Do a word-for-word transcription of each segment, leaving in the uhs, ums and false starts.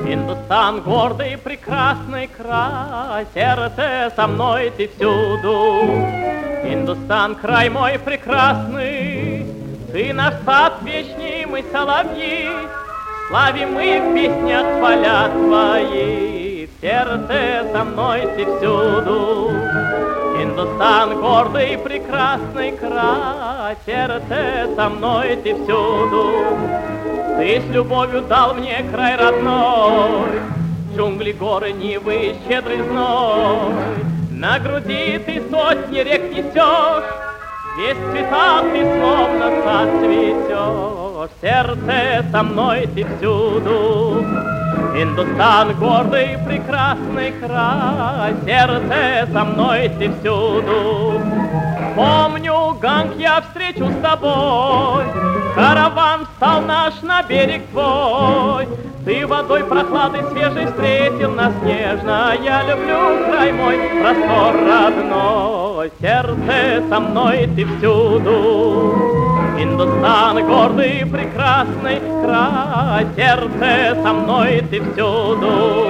Индустан, гордый, прекрасный край, сердце со мной ты всюду. Индустан, край мой прекрасный, ты наш сад вечный, мы соловьи, славим мы в песнях поля твои, в сердце со мной ты всюду. Индустан, гордый, прекрасный край, сердце со мной ты всюду. Ты с любовью дал мне край родной, джунгли, горы, нивы, щедрый зной. На груди ты сотни рек несешь, весь в цветах ты словно сад цветешь. В сердце со мной ты всюду. Индустан, гордый, прекрасный край, сердце со мной ты всюду. Помню, Ганг, я встречу с тобой, караван встал наш на берег твой. Ты водой прохладой свежей встретил нас нежно. Я люблю край мой, простор родной, сердце со мной ты всюду. Индустан, гордый, прекрасный край, сердце со мной ты всюду.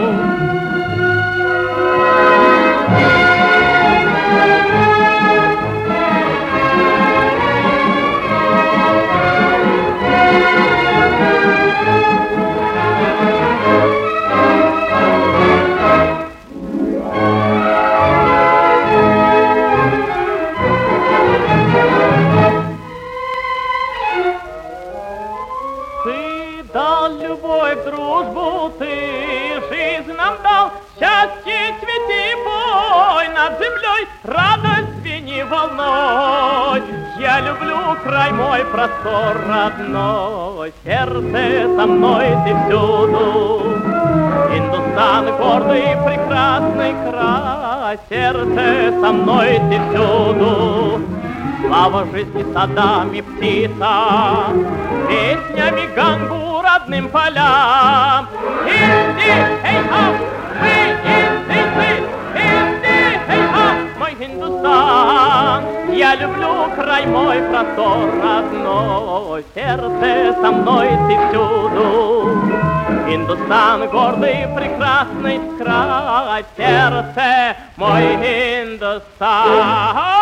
Дал любовь, дружбу, ты жизнь нам дал, счастье, цвети, бой над землей, радость звени волной. Я люблю край мой, простор родной, сердце со мной ты всюду. Индустан, гордый, прекрасный край, сердце со мной ты всюду. Слава жизни садам и птицам, песнями Гангу родным полям. Инди, эй, ап, мы индийцы, инди, эй, ап, мой Индустан. Я люблю край мой, простор родной, сердце со мной ты всюду. Индустан, гордый, прекрасный край, сердце мой Индустан.